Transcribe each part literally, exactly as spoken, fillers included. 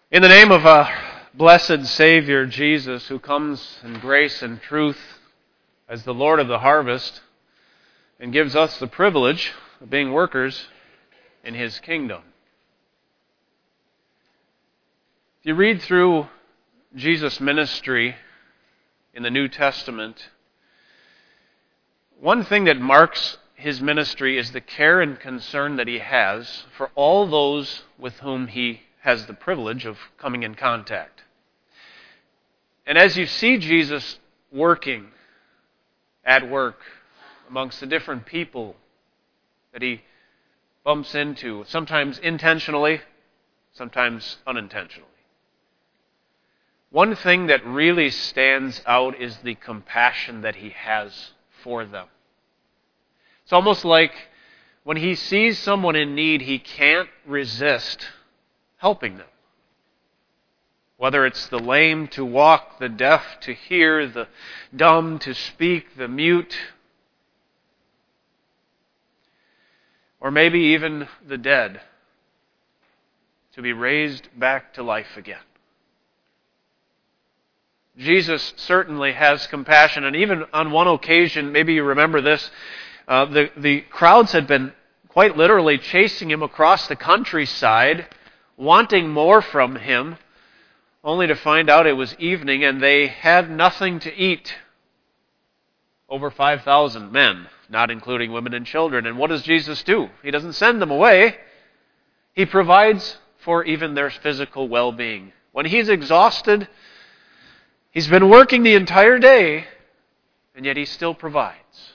In the name of our blessed Savior, Jesus, who comes in grace and truth as the Lord of the harvest and gives us the privilege of being workers in His kingdom. If you read through Jesus' ministry in the New Testament, one thing that marks His ministry is the care and concern that He has for all those with whom He has the privilege of coming in contact. And as you see Jesus working at work amongst the different people that He bumps into, sometimes intentionally, sometimes unintentionally, one thing that really stands out is the compassion that He has for them. It's almost like when He sees someone in need, He can't resist helping them. Whether it's the lame to walk, the deaf to hear, the dumb to speak, the mute, or maybe even the dead to be raised back to life again. Jesus certainly has compassion, and even on one occasion, maybe you remember this, uh, the, the crowds had been quite literally chasing Him across the countryside, wanting more from Him, only to find out it was evening and they had nothing to eat. Over five thousand men, not including women and children. And what does Jesus do? He doesn't send them away. He provides for even their physical well-being. When He's exhausted, He's been working the entire day, and yet He still provides.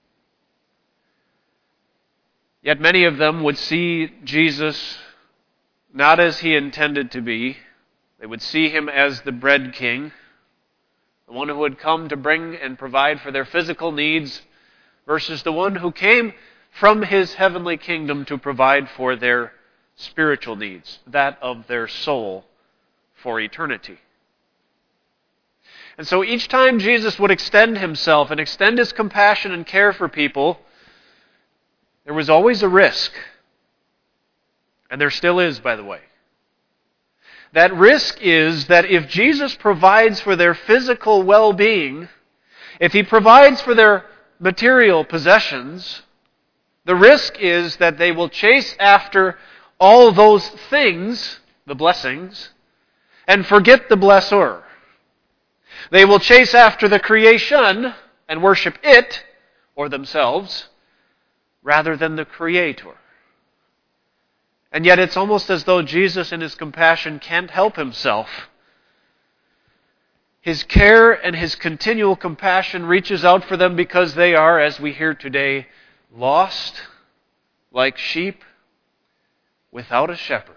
Yet many of them would see Jesus not as He intended to be. They would see Him as the bread king, the one who would come to bring and provide for their physical needs, versus the one who came from His heavenly kingdom to provide for their spiritual needs, that of their soul for eternity. And so each time Jesus would extend Himself and extend His compassion and care for people, there was always a risk. And there still is, by the way. That risk is that if Jesus provides for their physical well-being, if He provides for their material possessions, the risk is that they will chase after all those things, the blessings, and forget the blessor. They will chase after the creation and worship it, or themselves, rather than the Creator. And yet it's almost as though Jesus in His compassion can't help Himself. His care and His continual compassion reaches out for them because they are, as we hear today, lost like sheep without a shepherd.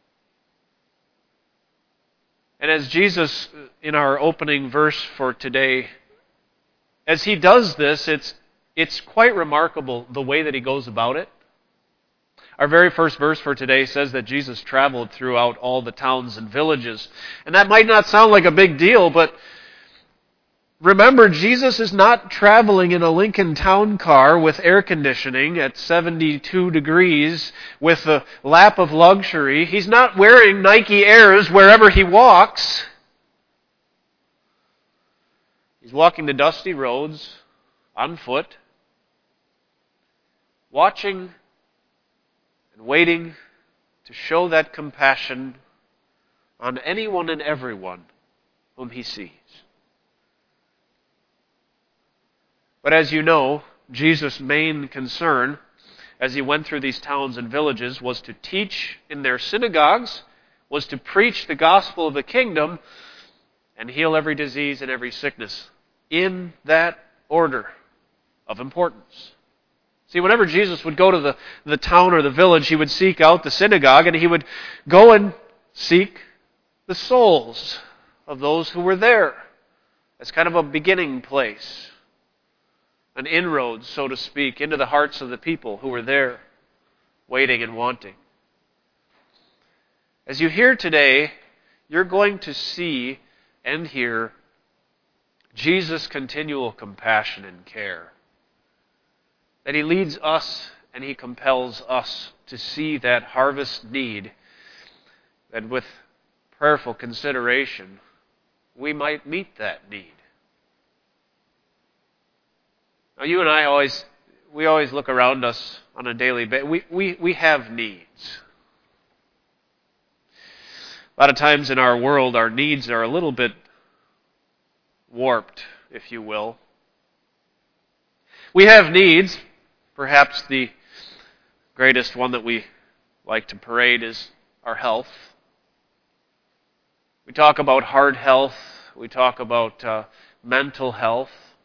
And as Jesus, in our opening verse for today, as He does this, it's, it's quite remarkable the way that He goes about it. Our very first verse for today says that Jesus traveled throughout all the towns and villages. And that might not sound like a big deal, but remember, Jesus is not traveling in a Lincoln Town Car with air conditioning at seventy-two degrees with a lap of luxury. He's not wearing Nike Airs wherever He walks. He's walking the dusty roads on foot, watching waiting to show that compassion on anyone and everyone whom He sees. But as you know, Jesus' main concern as He went through these towns and villages was to teach in their synagogues, was to preach the gospel of the kingdom, and heal every disease and every sickness in that order of importance. See, whenever Jesus would go to the, the town or the village, He would seek out the synagogue, and He would go and seek the souls of those who were there. As kind of a beginning place, an inroad, so to speak, into the hearts of the people who were there, waiting and wanting. As you hear today, you're going to see and hear Jesus' continual compassion and care. That He leads us and He compels us to see that harvest need that with prayerful consideration, we might meet that need. Now, you and I always, we always look around us on a daily basis. We, we, we have needs. A lot of times in our world, our needs are a little bit warped, if you will. We have needs. Perhaps the greatest one that we like to parade is our health. We talk about heart health. We talk about uh, mental health.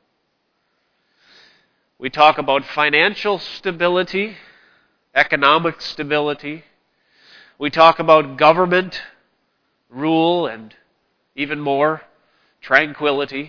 We talk about financial stability, economic stability. We talk about government rule and even more, tranquility.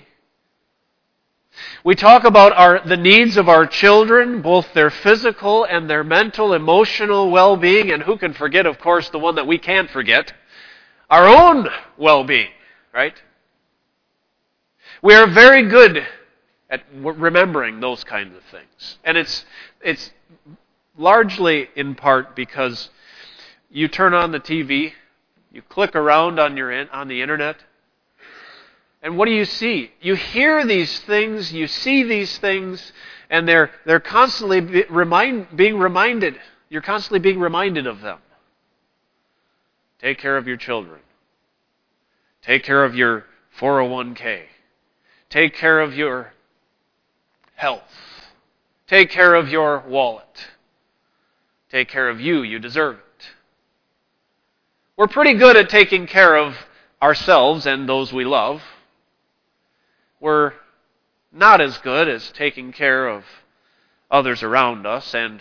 We talk about our, the needs of our children, both their physical and their mental, emotional well-being, and who can forget, of course, the one that we can't forget, our own well-being, right? We are very good at remembering those kinds of things. And it's it's largely in part because you turn on the T V, you click around on your in, on the internet, and what do you see? You hear these things, you see these things, and they're they're constantly be, remind, being reminded. You're constantly being reminded of them. Take care of your children. Take care of your four oh one k. Take care of your health. Take care of your wallet. Take care of you. You deserve it. We're pretty good at taking care of ourselves and those we love. We're not as good as taking care of others around us, and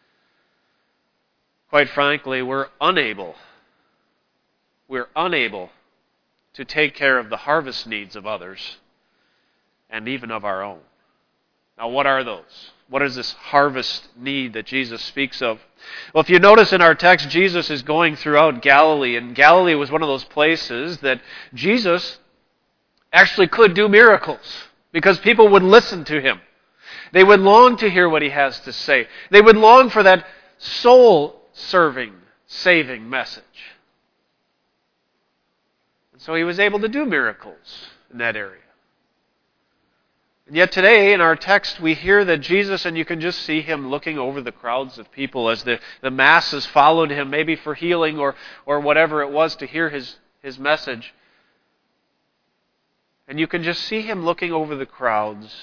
quite frankly, we're unable. We're unable to take care of the harvest needs of others and even of our own. Now, what are those? What is this harvest need that Jesus speaks of? Well, if you notice in our text, Jesus is going throughout Galilee, and Galilee was one of those places that Jesus actually could do miracles because people would listen to him. They would long to hear what he has to say. They would long for that soul-serving, saving message. And so he was able to do miracles in that area. And yet today, in our text, we hear that Jesus, and you can just see him looking over the crowds of people as the, the masses followed him, maybe for healing or, or whatever it was to hear his, his message. And you can just see him looking over the crowds.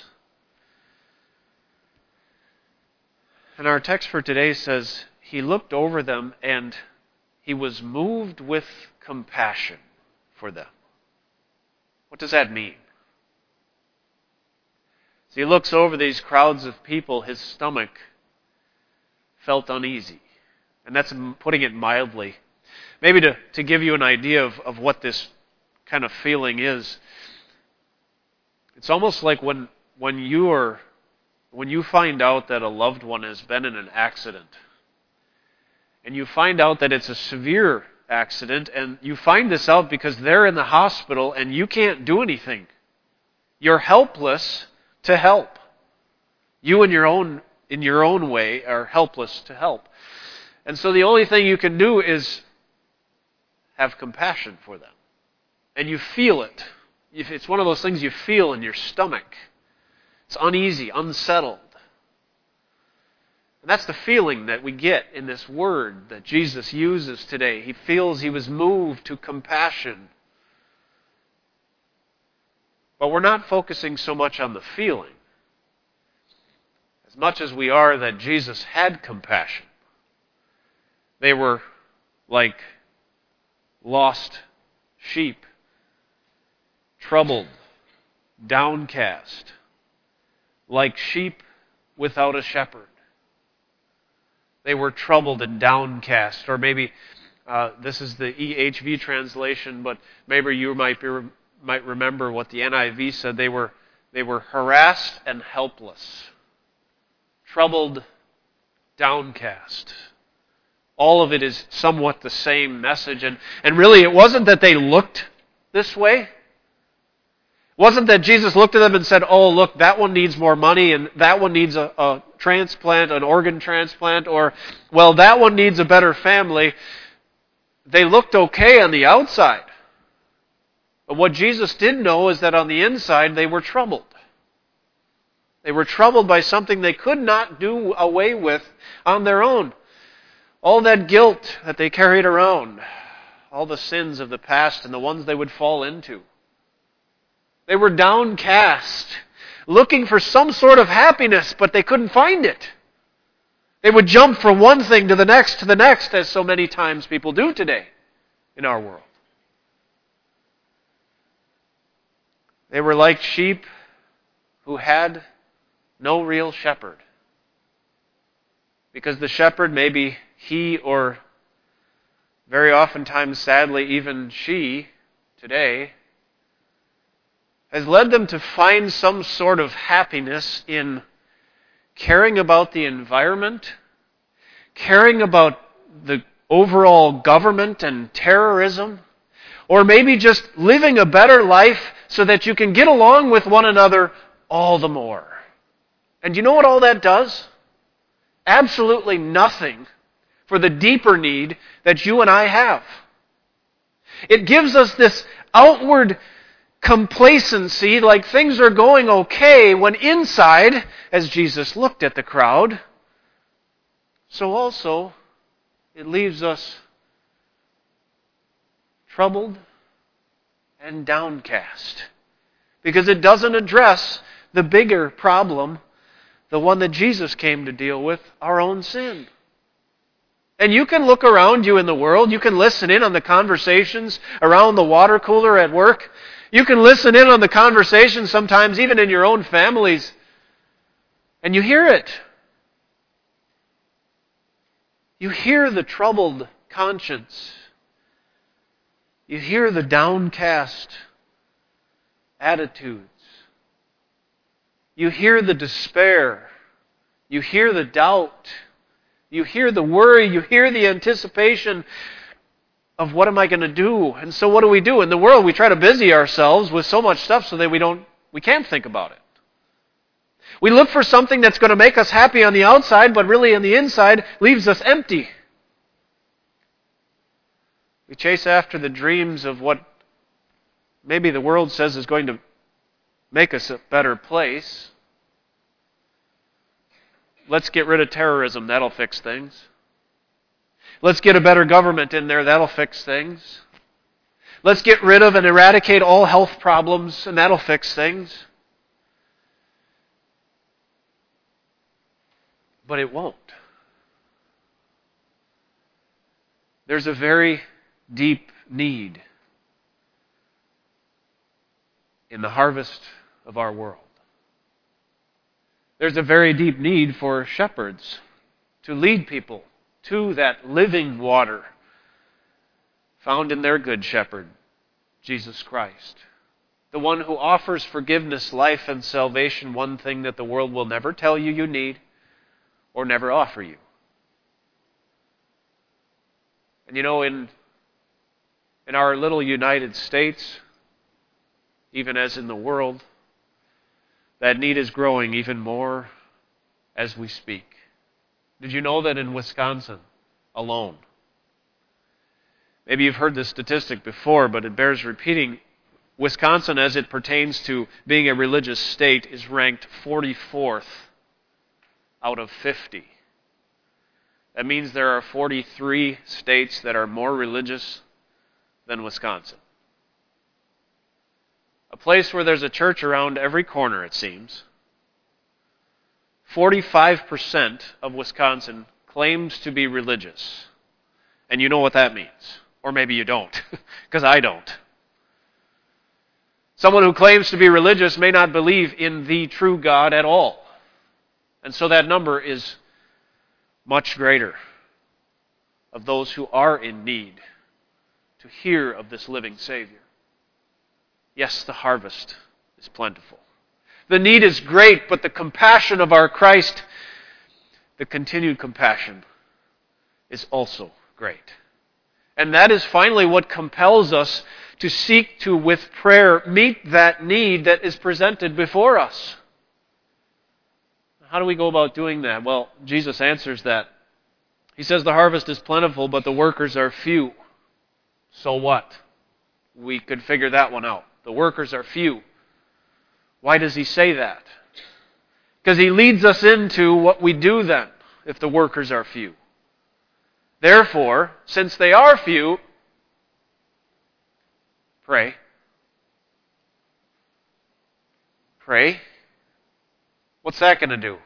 And our text for today says, he looked over them and he was moved with compassion for them. What does that mean? As he looks over these crowds of people, his stomach felt uneasy. And that's putting it mildly. Maybe to, to give you an idea of, of what this kind of feeling is. It's almost like when when you are when you find out that a loved one has been in an accident, and you find out that it's a severe accident, and you find this out because they're in the hospital and you can't do anything. You're helpless to help. You in your own in your own way are helpless to help. And so the only thing you can do is have compassion for them. And you feel it. It's one of those things you feel in your stomach. It's uneasy, unsettled. And that's the feeling that we get in this word that Jesus uses today. He feels he was moved to compassion. But we're not focusing so much on the feeling as much as we are that Jesus had compassion. They were like lost sheep, troubled, downcast, like sheep without a shepherd. They were troubled and downcast. Or maybe uh, this is the E H V translation, but maybe you might be, might remember what the N I V said. They were they were harassed and helpless, troubled, downcast. All of it is somewhat the same message. And, and really, it wasn't that they looked this way. It wasn't that Jesus looked at them and said, oh, look, that one needs more money, and that one needs a, a transplant, an organ transplant, or, well, that one needs a better family. They looked okay on the outside. But what Jesus did know is that on the inside they were troubled. They were troubled by something they could not do away with on their own. All that guilt that they carried around, all the sins of the past and the ones they would fall into. They were downcast, looking for some sort of happiness, but they couldn't find it. They would jump from one thing to the next to the next, as so many times people do today in our world. They were like sheep who had no real shepherd. Because the shepherd, maybe he or very oftentimes, sadly, even she today, has led them to find some sort of happiness in caring about the environment, caring about the overall government and terrorism, or maybe just living a better life so that you can get along with one another all the more. And you know what all that does? Absolutely nothing for the deeper need that you and I have. It gives us this outward complacency, like things are going okay, when inside, as Jesus looked at the crowd, so also it leaves us troubled and downcast. Because it doesn't address the bigger problem, the one that Jesus came to deal with, our own sin. And you can look around you in the world, you can listen in on the conversations around the water cooler at work, you can listen in on the conversations sometimes even in your own families, and you hear it. You hear the troubled conscience. You hear the downcast attitudes. You hear the despair. You hear the doubt. You hear the worry. You hear the anticipation of what am I going to do? And so what do we do? In the world, we try to busy ourselves with so much stuff so that we don't, we can't think about it. We look for something that's going to make us happy on the outside, but really on the inside leaves us empty. We chase after the dreams of what maybe the world says is going to make us a better place. Let's get rid of terrorism, that'll fix things. Let's get a better government in there, that'll fix things. Let's get rid of and eradicate all health problems, and that'll fix things. But it won't. There's a very deep need in the harvest of our world. There's a very deep need for shepherds to lead people to that living water found in their good shepherd, Jesus Christ. The one who offers forgiveness, life, and salvation, one thing that the world will never tell you you need or never offer you. And you know, in, in our little United States, even as in the world, that need is growing even more as we speak. Did you know that in Wisconsin alone, maybe you've heard this statistic before, but it bears repeating, Wisconsin, as it pertains to being a religious state, is ranked forty-fourth out of fifty. That means there are forty-three states that are more religious than Wisconsin. A place where there's a church around every corner, it seems. forty-five percent of Wisconsin claims to be religious. And you know what that means. Or maybe you don't, because I don't. Someone who claims to be religious may not believe in the true God at all. And so that number is much greater of those who are in need to hear of this living Savior. Yes, the harvest is plentiful. The need is great, but the compassion of our Christ, the continued compassion, is also great. And that is finally what compels us to seek to, with prayer, meet that need that is presented before us. How do we go about doing that? Well, Jesus answers that. He says the harvest is plentiful, but the workers are few. So what? we could figure that one out. The workers are few. Why does he say that? Because he leads us into what we do then, if the workers are few. Therefore, since they are few, pray. Pray. What's that going to do?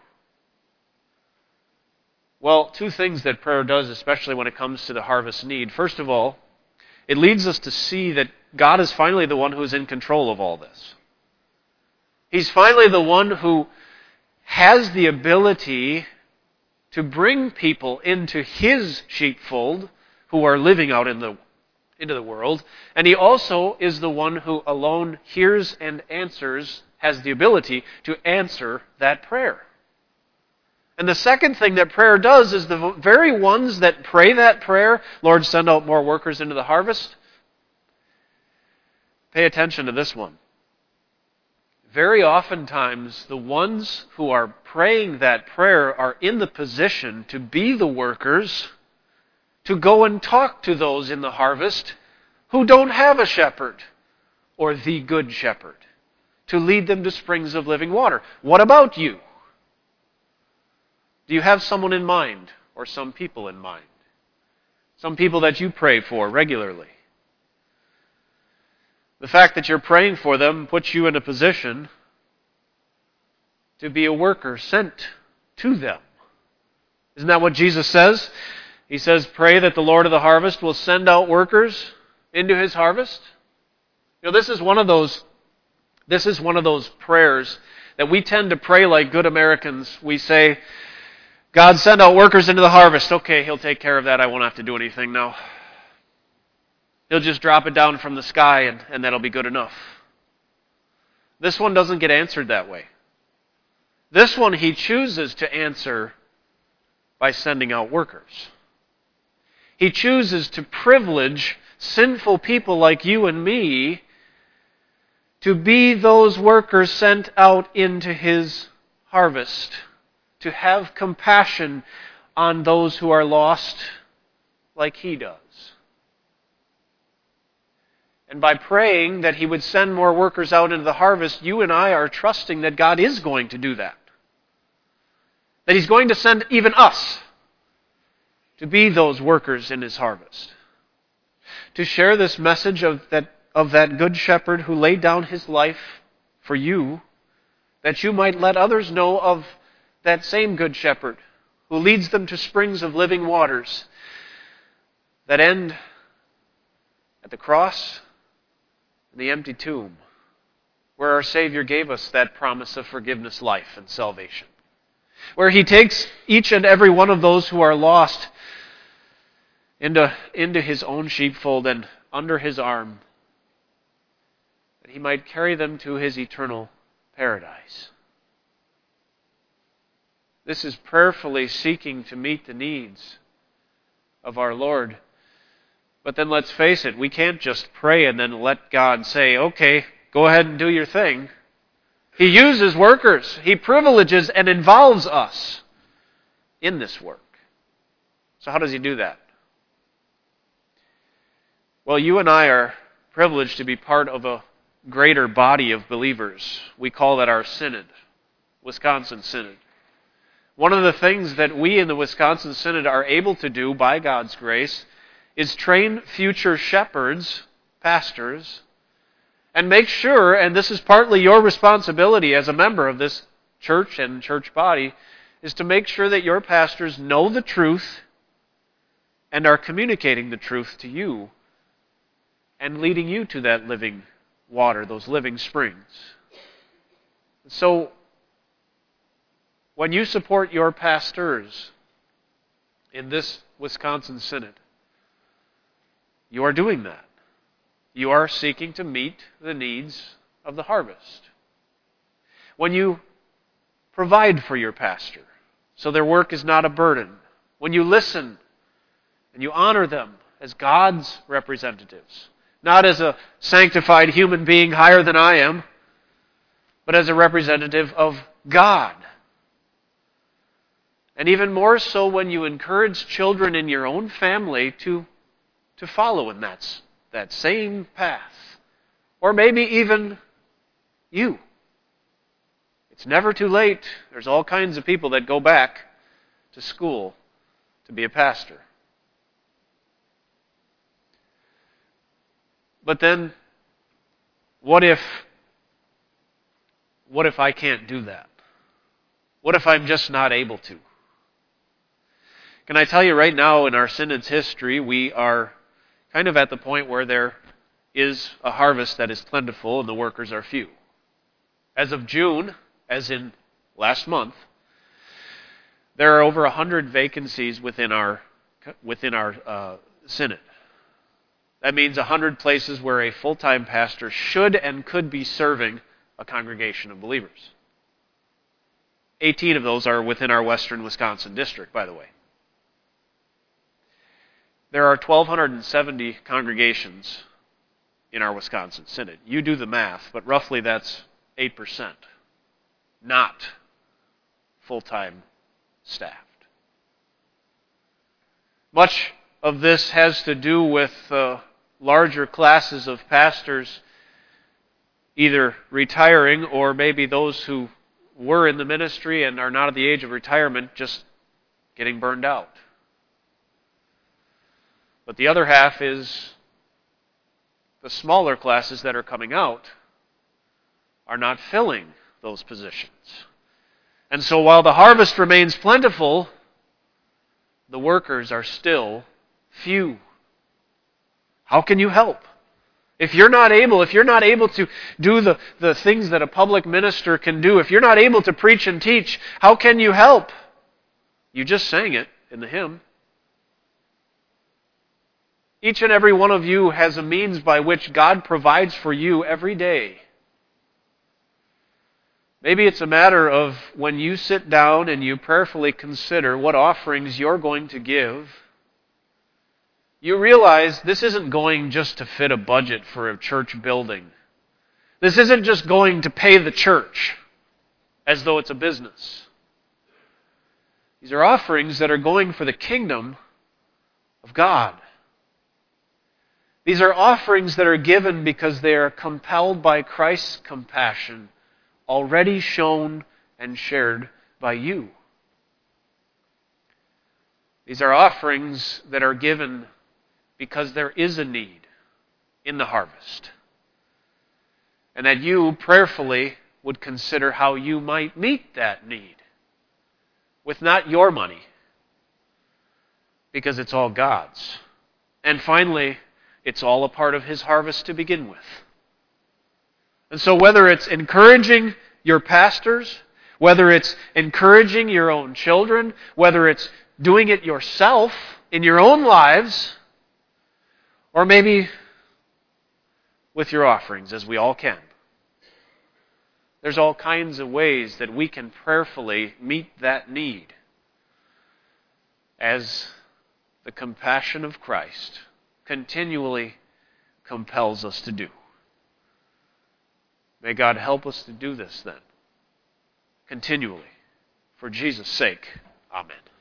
Well, two things that prayer does, especially when it comes to the harvest need. First of all, it leads us to see that God is finally the one who is in control of all this. He's finally the one who has the ability to bring people into His sheepfold who are living out in the into the world. And He also is the one who alone hears and answers, has the ability to answer that prayer. And the second thing that prayer does is the very ones that pray that prayer, Lord, send out more workers into the harvest. Pay attention to this one. Very oftentimes, the ones who are praying that prayer are in the position to be the workers, to go and talk to those in the harvest who don't have a shepherd or the good shepherd, to lead them to springs of living water. What about you? Do you have someone in mind or some people in mind? Some people that you pray for regularly? The fact that you're praying for them puts you in a position to be a worker sent to them. Isn't that what Jesus says? He says, pray that the Lord of the harvest will send out workers into His harvest. You know, this is one of those, this is one of those prayers that we tend to pray like good Americans. We say, God, send out workers into the harvest. Okay, He'll take care of that. I won't have to do anything now. He'll just drop it down from the sky and, and that'll be good enough. This one doesn't get answered that way. This one He chooses to answer by sending out workers. He chooses to privilege sinful people like you and me to be those workers sent out into His harvest, to have compassion on those who are lost like He does. And by praying that He would send more workers out into the harvest, you and I are trusting that God is going to do that. That He's going to send even us to be those workers in His harvest. To share this message of that, of that good shepherd who laid down His life for you, that you might let others know of that same good shepherd who leads them to springs of living waters that end at the cross and the empty tomb, where our Savior gave us that promise of forgiveness, life, and salvation. Where He takes each and every one of those who are lost into, into His own sheepfold and under His arm, that He might carry them to His eternal paradise. This is prayerfully seeking to meet the needs of our Lord. But then let's face it, we can't just pray and then let God say, okay, go ahead and do your thing. He uses workers. He privileges and involves us in this work. So how does He do that? Well, you and I are privileged to be part of a greater body of believers. We call that our synod, Wisconsin Synod. One of the things that we in the Wisconsin Synod are able to do by God's grace is train future shepherds, pastors, and make sure, and this is partly your responsibility as a member of this church and church body, is to make sure that your pastors know the truth and are communicating the truth to you and leading you to that living water, those living springs. So, when you support your pastors in this Wisconsin Synod, you are doing that. You are seeking to meet the needs of the harvest. When you provide for your pastor, so their work is not a burden. When you listen and you honor them as God's representatives, not as a sanctified human being higher than I am, but as a representative of God. And even more so when you encourage children in your own family to, to follow in that, that same path. Or maybe even you. It's never too late. There's all kinds of people that go back to school to be a pastor. But then, what if, what if I can't do that? What if I'm just not able to? Can I tell you right now in our synod's history, we are kind of at the point where there is a harvest that is plentiful and the workers are few. As of June, as in last month, there are over one hundred vacancies within our within our uh, synod. That means one hundred places where a full-time pastor should and could be serving a congregation of believers. eighteen of those are within our western Wisconsin district, by the way. There are one thousand two hundred seventy congregations in our Wisconsin synod. You do the math, but roughly that's eight percent. Not full-time staffed. Much of this has to do with uh, larger classes of pastors either retiring or maybe those who were in the ministry and are not at the age of retirement just getting burned out. But the other half is the smaller classes that are coming out are not filling those positions. And so while the harvest remains plentiful, the workers are still few. How can you help? If you're not able, if you're not able to do the, the things that a public minister can do, if you're not able to preach and teach, how can you help? You just sang it in the hymn. Each and every one of you has a means by which God provides for you every day. Maybe it's a matter of when you sit down and you prayerfully consider what offerings you're going to give, you realize this isn't going just to fit a budget for a church building. This isn't just going to pay the church as though it's a business. These are offerings that are going for the kingdom of God. These are offerings that are given because they are compelled by Christ's compassion, already shown and shared by you. These are offerings that are given because there is a need in the harvest, and that you prayerfully would consider how you might meet that need with not your money, because it's all God's. And finally, it's all a part of His harvest to begin with. And so whether it's encouraging your pastors, whether it's encouraging your own children, whether it's doing it yourself in your own lives, or maybe with your offerings, as we all can, there's all kinds of ways that we can prayerfully meet that need as the compassion of Christ continually compels us to do. May God help us to do this then, continually, for Jesus' sake. Amen.